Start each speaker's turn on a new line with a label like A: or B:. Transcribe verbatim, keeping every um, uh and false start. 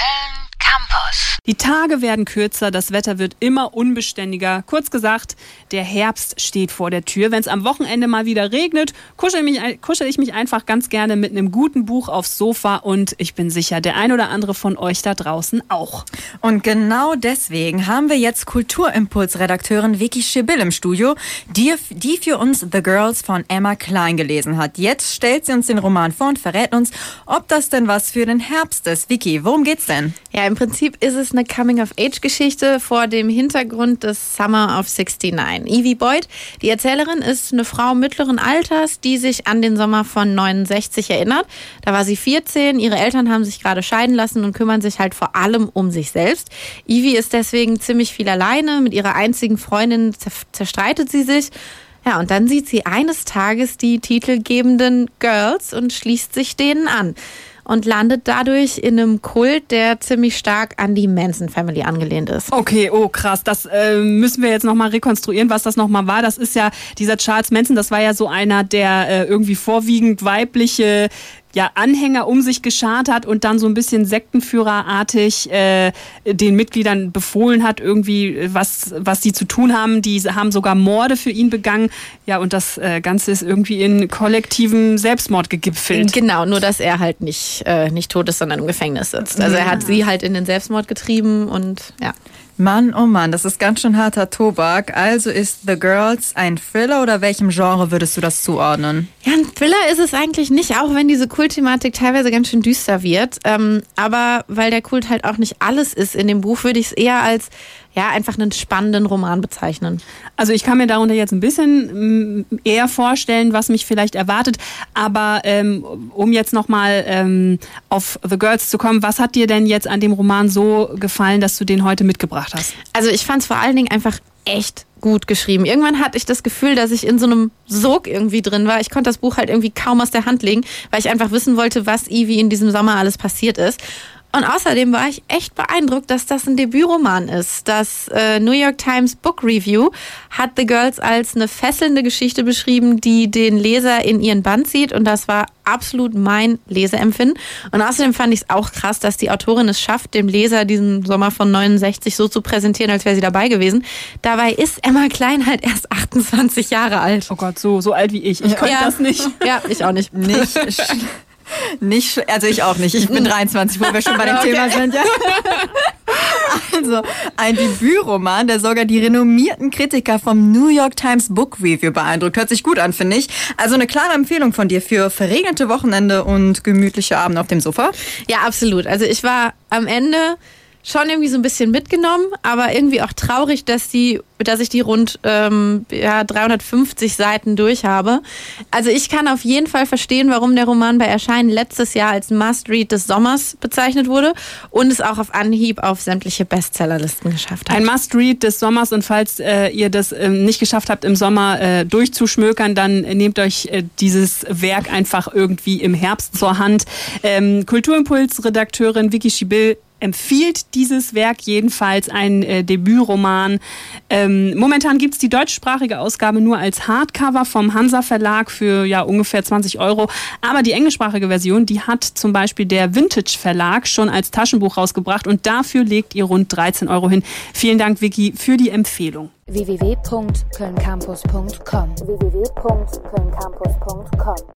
A: Köln Campus.
B: Die Tage werden kürzer, das Wetter wird immer unbeständiger. Kurz gesagt, der Herbst steht vor der Tür. Wenn es am Wochenende mal wieder regnet, kuschel, mich, kuschel ich mich einfach ganz gerne mit einem guten Buch aufs Sofa und ich bin sicher, der ein oder andere von euch da draußen auch.
C: Und genau deswegen haben wir jetzt Kulturimpuls-Redakteurin Vicky Schibill im Studio, die, die für uns The Girls von Emma Cline gelesen hat. Jetzt stellt sie uns den Roman vor und verrät uns, ob das denn was für den Herbst ist. Vicky, worum geht's denn?
D: Ja, im Prinzip ist es eine Coming-of-Age-Geschichte vor dem Hintergrund des Summer of sixty-nine. Evie Boyd, die Erzählerin, ist eine Frau mittleren Alters, die sich an den Sommer von neunundsechzig erinnert. Da war sie vierzehn, ihre Eltern haben sich gerade scheiden lassen und kümmern sich halt vor allem um sich selbst. Evie ist deswegen ziemlich viel alleine, mit ihrer einzigen Freundin zerstreitet sie sich. Ja, und dann sieht sie eines Tages die titelgebenden Girls und schließt sich denen an. Und landet dadurch in einem Kult, der ziemlich stark an die Manson Family angelehnt ist.
B: Okay, oh krass, das äh, müssen wir jetzt nochmal rekonstruieren, was das nochmal war. Das ist ja dieser Charles Manson, das war ja so einer, der äh, irgendwie vorwiegend weibliche ja, Anhänger um sich geschart hat und dann so ein bisschen sektenführerartig äh, den Mitgliedern befohlen hat, irgendwie was, was sie zu tun haben. Die haben sogar Morde für ihn begangen. Ja, und das äh, Ganze ist irgendwie in kollektivem Selbstmord gegipfelt.
D: Genau, nur dass er halt nicht, äh, nicht tot ist, sondern im Gefängnis sitzt. Also er hat sie halt in den Selbstmord getrieben und ja.
C: Mann, oh Mann, das ist ganz schön harter Tobak. Also ist The Girls ein Thriller oder welchem Genre würdest du das zuordnen?
D: Ja, ein Thriller ist es eigentlich nicht, auch wenn diese Kultthematik teilweise ganz schön düster wird. Ähm, aber weil der Kult halt auch nicht alles ist in dem Buch, würde ich es eher als ja, einfach einen spannenden Roman bezeichnen.
B: Also ich kann mir darunter jetzt ein bisschen eher vorstellen, was mich vielleicht erwartet. Aber ähm, um jetzt nochmal ähm, auf The Girls zu kommen, was hat dir denn jetzt an dem Roman so gefallen, dass du den heute mitgebracht hast?
D: Also ich fand es vor allen Dingen einfach echt gut geschrieben. Irgendwann hatte ich das Gefühl, dass ich in so einem Sog irgendwie drin war. Ich konnte das Buch halt irgendwie kaum aus der Hand legen, weil ich einfach wissen wollte, was Evie in diesem Sommer alles passiert ist. Und außerdem war ich echt beeindruckt, dass das ein Debütroman ist. Das äh, New York Times Book Review hat The Girls als eine fesselnde Geschichte beschrieben, die den Leser in ihren Bann zieht. Und das war absolut mein Leseempfinden. Und außerdem fand ich es auch krass, dass die Autorin es schafft, dem Leser diesen Sommer von neunundsechzig so zu präsentieren, als wäre sie dabei gewesen. Dabei ist Emma Cline halt erst achtundzwanzig Jahre alt.
B: Oh Gott, so, so alt wie ich. Ich könnte
D: ja.
B: das nicht.
D: Ja, ich auch nicht.
C: Nicht Nicht, also ich auch nicht. Ich bin dreiundzwanzig, wo wir schon bei dem okay. Thema sind. Ja. Also, ein Debütroman, der sogar die renommierten Kritiker vom New York Times Book Review beeindruckt. Hört sich gut an, finde ich. Also eine klare Empfehlung von dir für verregnete Wochenende und gemütliche Abende auf dem Sofa.
D: Ja, absolut. Also ich war am Ende schon irgendwie so ein bisschen mitgenommen, aber irgendwie auch traurig, dass die, dass ich die rund ähm, ja, dreihundertfünfzig Seiten durch habe. Also ich kann auf jeden Fall verstehen, warum der Roman bei Erscheinen letztes Jahr als Must-Read des Sommers bezeichnet wurde und es auch auf Anhieb auf sämtliche Bestsellerlisten geschafft hat.
B: Ein Must-Read des Sommers und falls äh, ihr das äh, nicht geschafft habt, im Sommer äh, durchzuschmökern, dann äh, nehmt euch äh, dieses Werk einfach irgendwie im Herbst zur Hand. Ähm, Kulturimpuls-Redakteurin Vicky Schibill empfiehlt dieses Werk jedenfalls, ein äh, Debütroman. Ähm, momentan gibt es die deutschsprachige Ausgabe nur als Hardcover vom Hansa Verlag für ja ungefähr zwanzig Euro. Aber die englischsprachige Version, die hat zum Beispiel der Vintage Verlag schon als Taschenbuch rausgebracht und dafür legt ihr rund dreizehn Euro hin. Vielen Dank, Vicky, für die Empfehlung.
A: w w w punkt köln campus punkt com w w w punkt köln campus punkt com